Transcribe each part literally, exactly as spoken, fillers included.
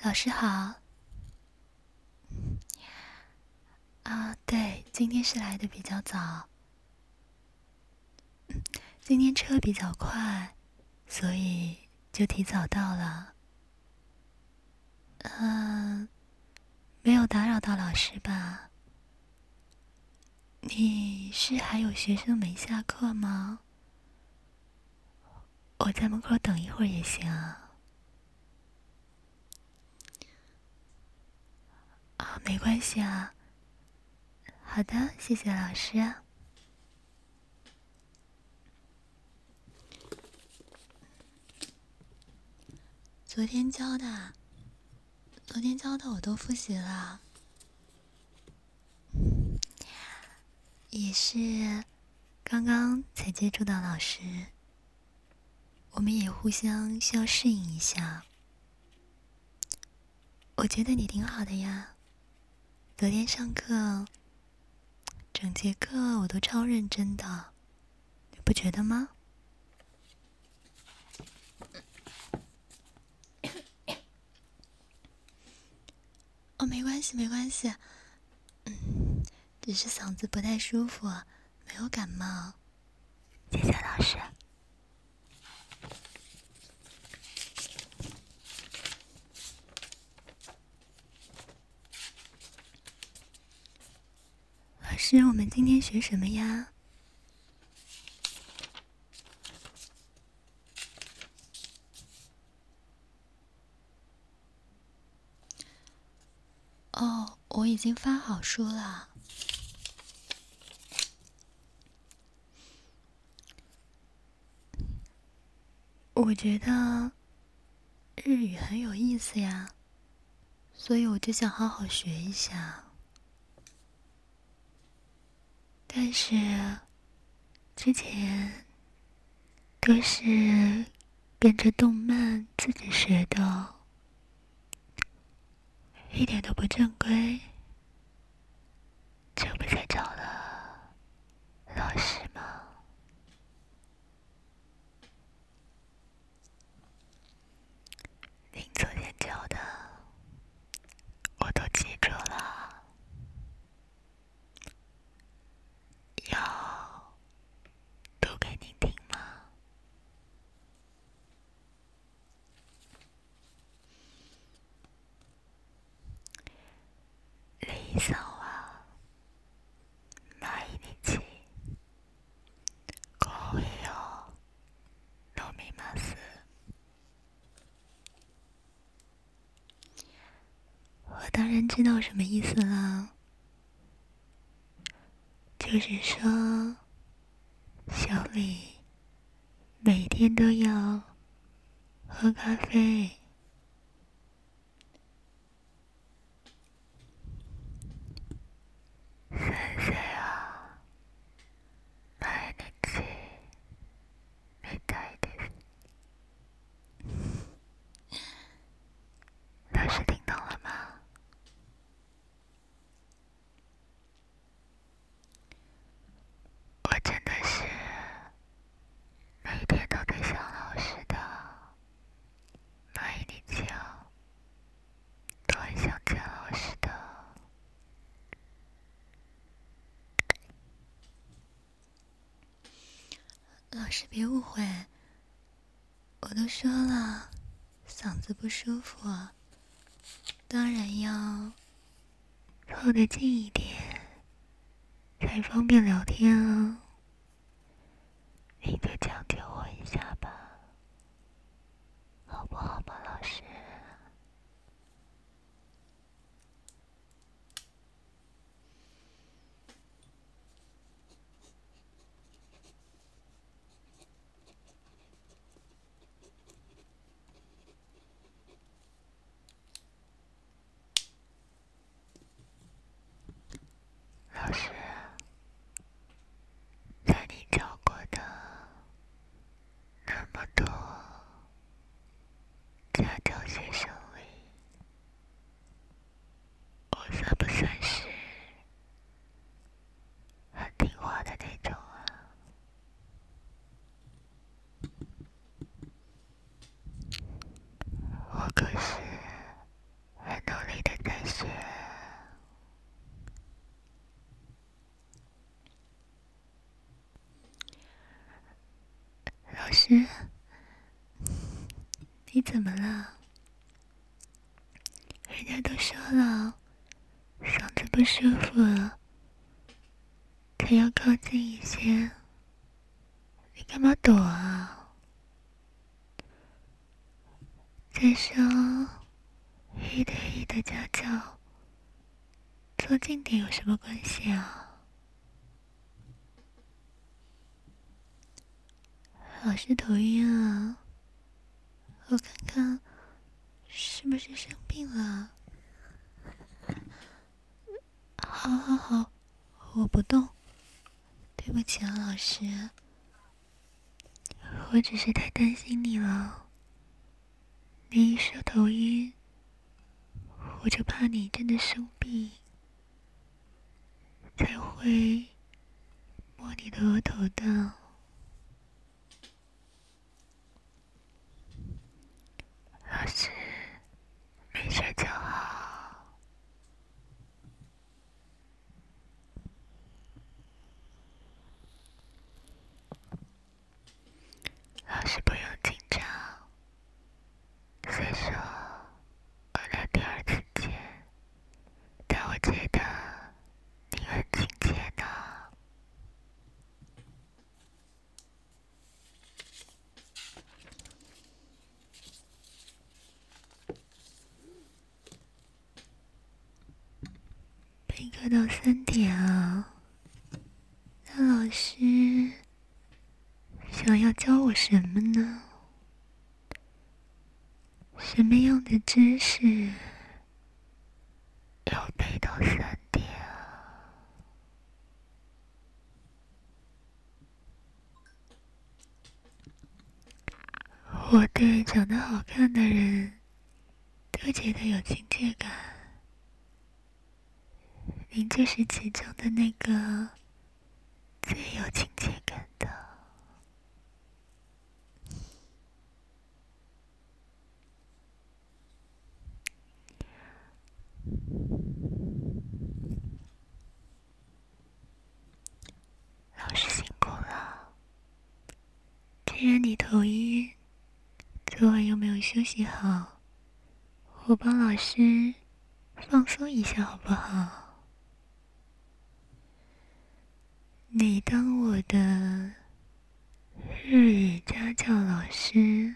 老师好。啊，对，今天是来的比较早，今天车比较快，所以就提早到了。嗯，没有打扰到老师吧？你是还有学生没下课吗？我在门口等一会儿也行啊。啊，没关系啊。好的，谢谢老师。昨天教的，昨天教的我都复习了，也是刚刚才接触到老师，我们也互相需要适应一下。我觉得你挺好的呀，昨天上课，整节课我都超认真的，你不觉得吗？哦，没关系，没关系，嗯，只是嗓子不太舒服，没有感冒。谢谢老师。老师，我们今天学什么呀？哦，我已经发好书了。我觉得日语很有意思呀，所以我就想好好学一下。但是之前都是跟着动漫自己学的，一点都不正规，这不才找了老师吗？您昨天教的我都记住了，要读给您听吗？リーさんは毎日コーヒーを飲みます。我当然知道什么意思了，就是说小李每天都要喝咖啡。先生は毎日みたいです。老师听懂了吗？我真的是每天都在想老师的，毎日啊都很想见老师的。老师别误会，我都说了，嗓子不舒服，当然要靠得近一点，才方便聊天啊。您就讲解我一下吧，好不好吗，老师？老师，在你教过的那么多家教学生里，我算不算是很听话的那种啊？我可是师，你怎么了？人家都说了，嗓子不舒服了，才要靠近一些，你干嘛躲啊？再说，一对一的家教，坐近点有什么关系啊？老师头晕啊，我看看是不是生病了。好好好，我不动。对不起啊，老师，我只是太担心你了。你一说头晕，我就怕你真的生病，才会摸你的额头的。老师，没事就好。老师不用紧张，虽说我来第二次见，但我觉得你很亲切呢。备课到三点啊，那老师想要教我什么呢？什么样的知识要背到三点啊？我对长得好看的人都觉得有亲切感，您就是其中的那个最有亲切感的。老师辛苦了，既然你头晕，昨晚又没有休息好，我帮老师放松一下好不好？你当我的日语家教老师，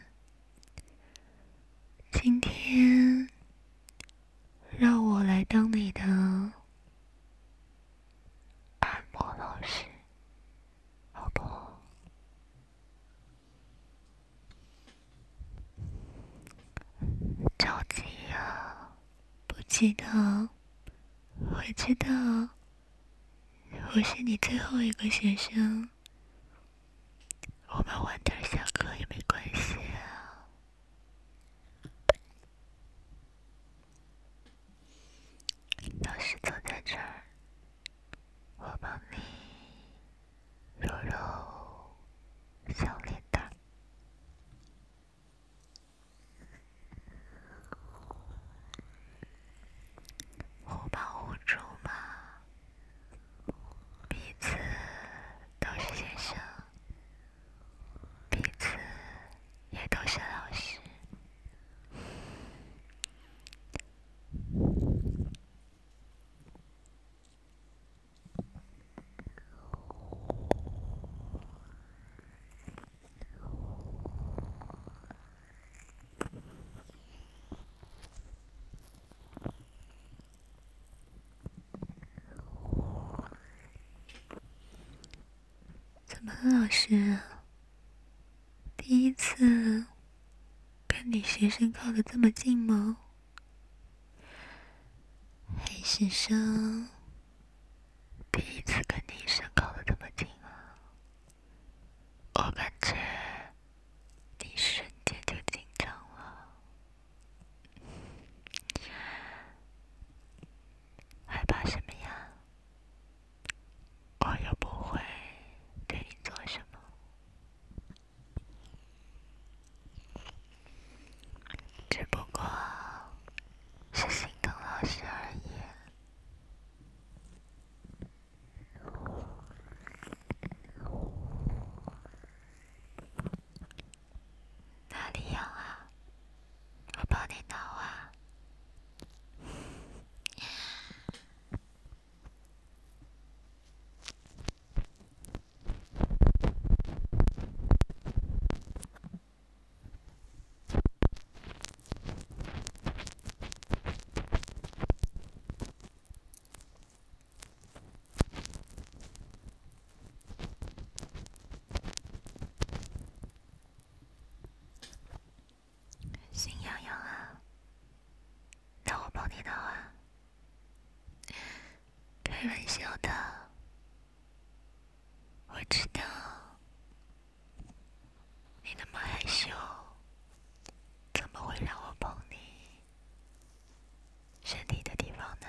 今天让我来当你的按摩老师，好不好？着急呀，不急的，我知道我是你最后一个学生，我们晚点下课也没关系啊。老师坐在这儿，我帮你揉揉小脸蛋儿。互帮互助嘛，彼此都是先生，彼此也都是老师。怎么了，老师？第一次跟你学生靠得这么近吗？还是说第一次跟你身靠得这么近啊？我感觉你瞬间就紧张了，害怕什么呀？我又不会对你做什么，只不过是心疼老师而已。 开玩笑的，我知道你那么害羞，怎么会让我碰你身体的地方呢？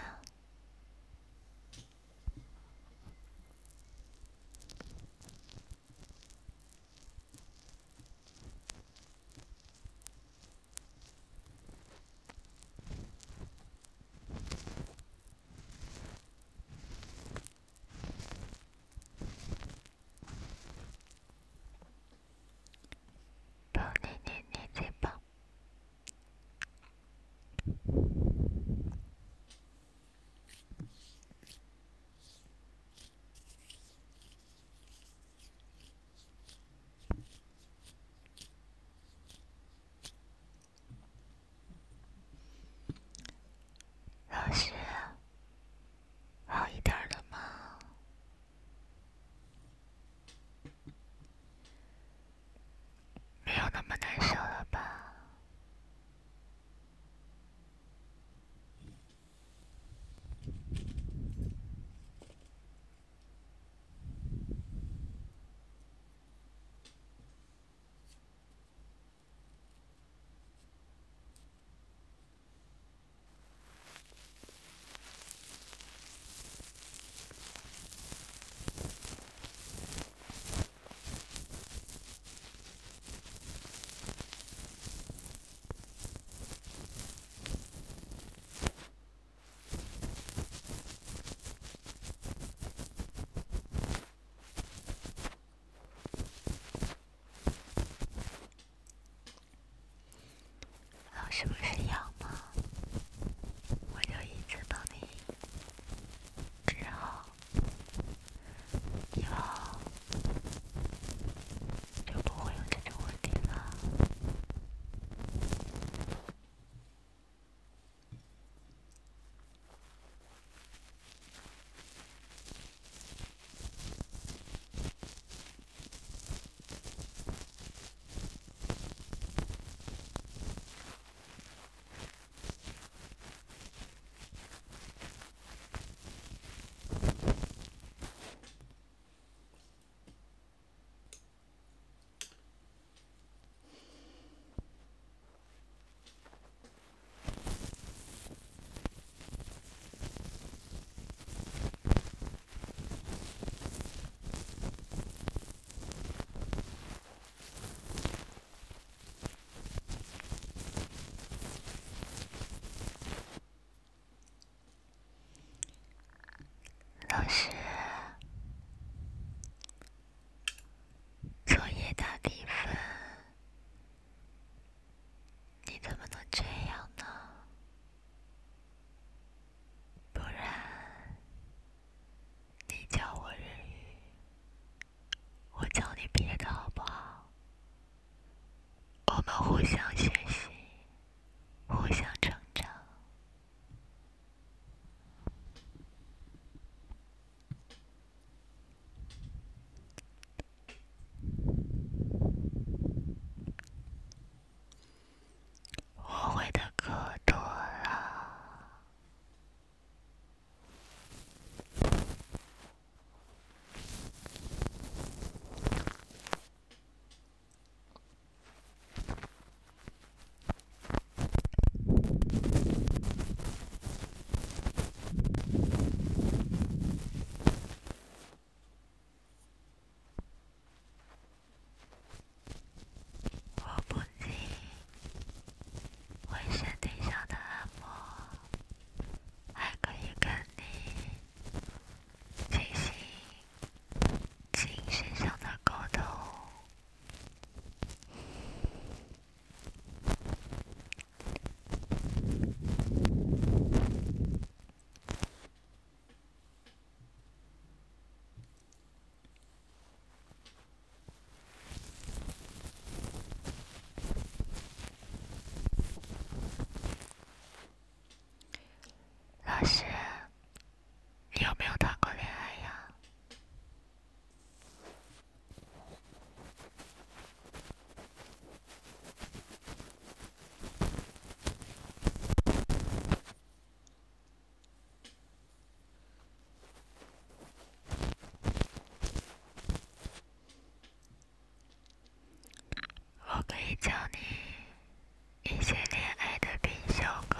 以教你一些恋爱的必修课，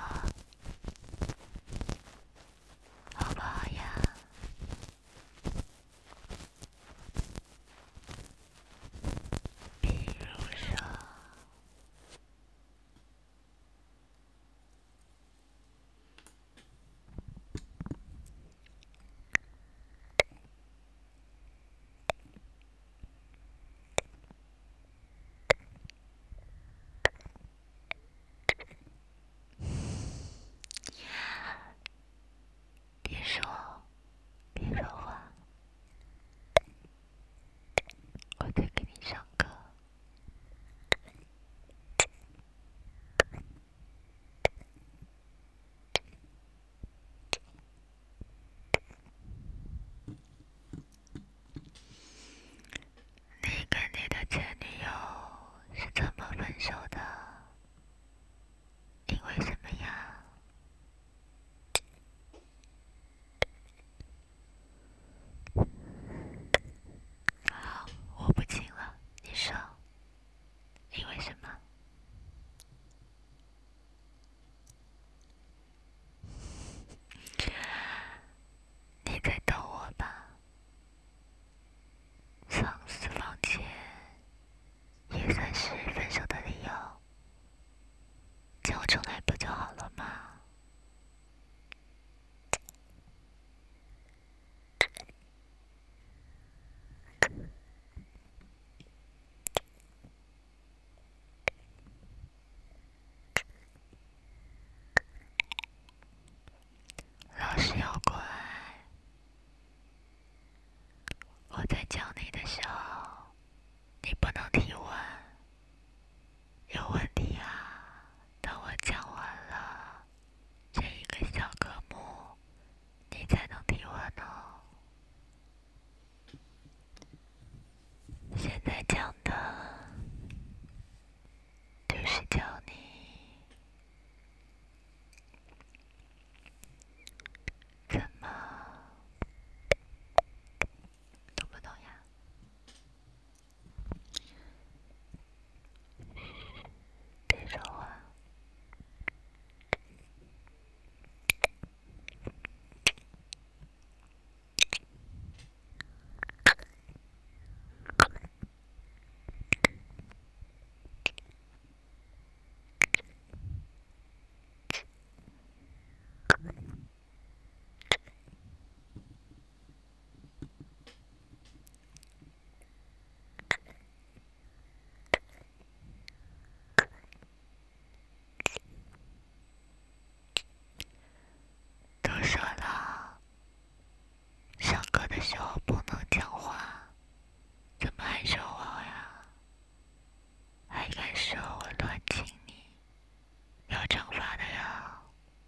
好不好呀？比如说，别说，别说话，我在给你上课。你跟你的前女友是怎么分手的？因为什么呀？好，我不听了，你说，因为什么？你在逗我吧？上私房钱也算是分手的理由，叫出来不就好了吗？老师要乖，我在教你的时候，你不能提问，有问题啊，等我讲完了这一个小科目，你才能提问哦。现在讲的就是教你怎么，懂不懂呀？别说话。都说了，上课的时候不能讲话，怎么还说我呀？还敢说我乱亲你，要惩罚的呀！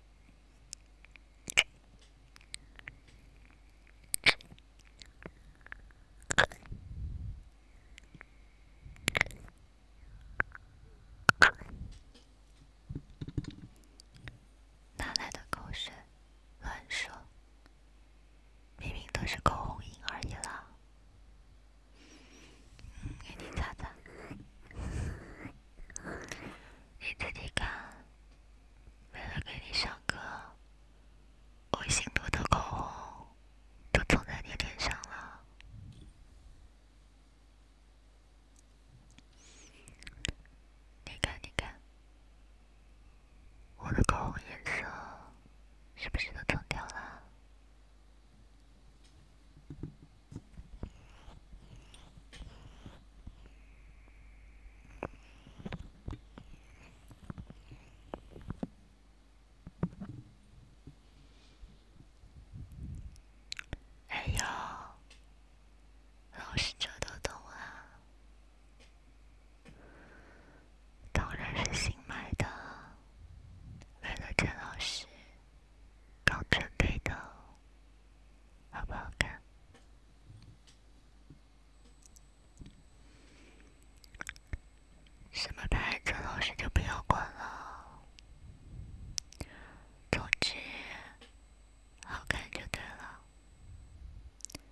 哪来的口水？乱说，明明都是口红印而已啦。嗯，给你擦擦，你自己看。为了给你上课，我心涂的口红都蹭在你脸上了。你看，你看，我的口红颜色是不是都蹭掉了？哎呦，老师这都懂啊，当然是新买的，为了郑老师刚准备的，好不好看？什么牌子老师就不要管了，总之好看就对了。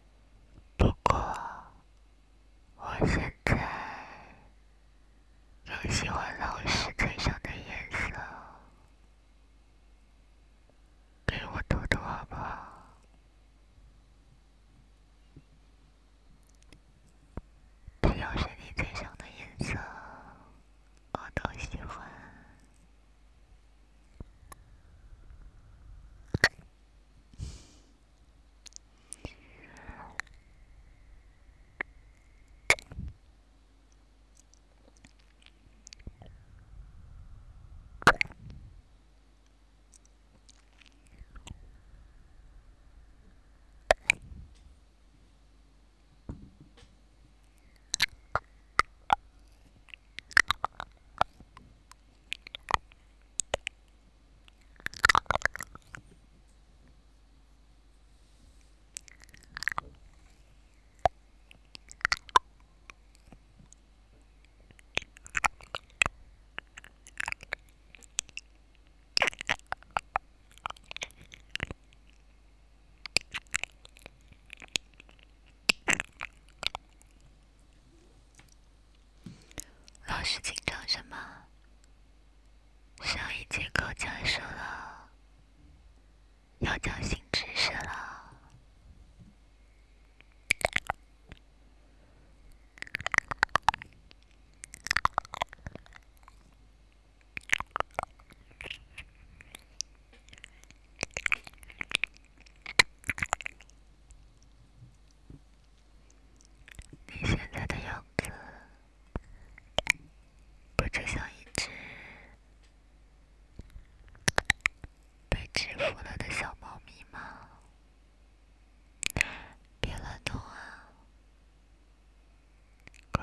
不过我现在有师紧张什么？上一节课讲说了，要讲新知识了。你现在的样子，不就像一只被制服了的小猫咪吗？别乱动啊，乖。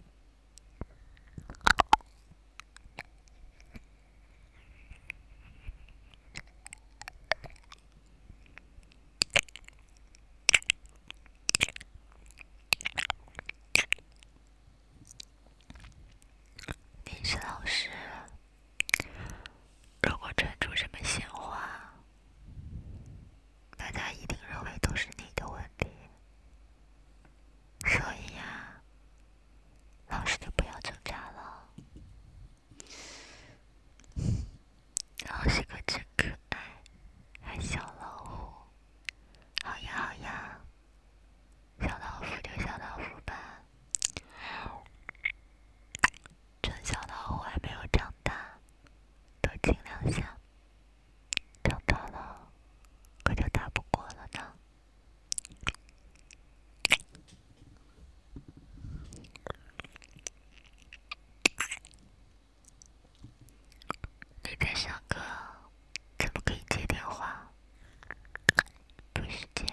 你是老师，如果传出什么闲话，大家一定认为都是你的问题，所以呀，老师就不要挣扎了。老师可真可爱，还小老虎。好呀好呀，小老虎就小老虎吧，趁小老虎还没有长大，多尽量下，长大了可就打不过了呢。你在上课，怎么可以接电话？不许接！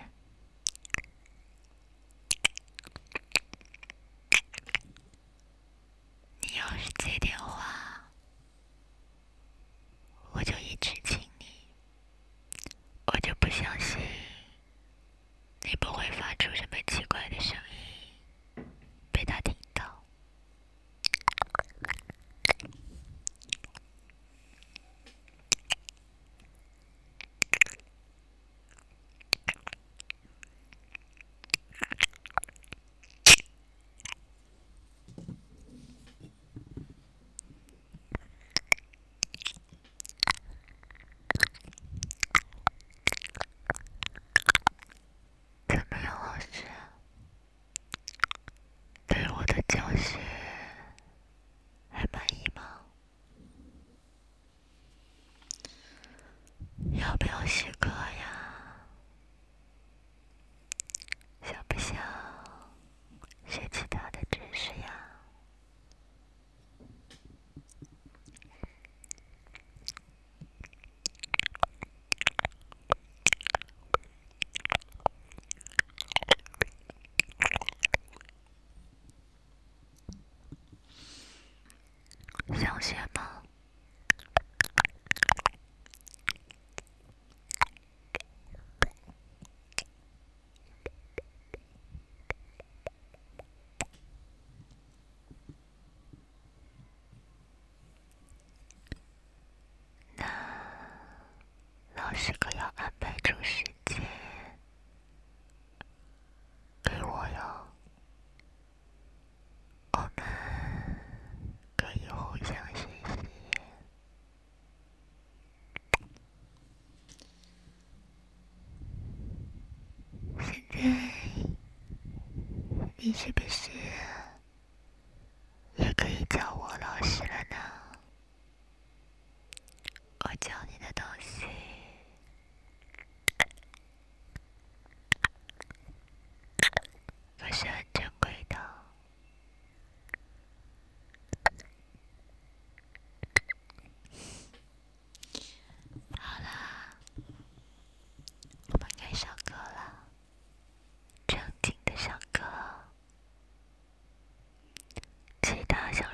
你要是接电话，我就一直亲你，我就不相信你不会发出什么奇怪的声音，被他听到。怎么样，老师？对我的教学还满意吗？要不要续课呀？想不想学其他的知识呀？想学吗？那老师可要安排出时间给我哟，我们可以互相学习。现在你是不是也可以叫我老师了呢？我教你的东西可是很珍贵的。好啦，我们该上课了，正经的上课。其他想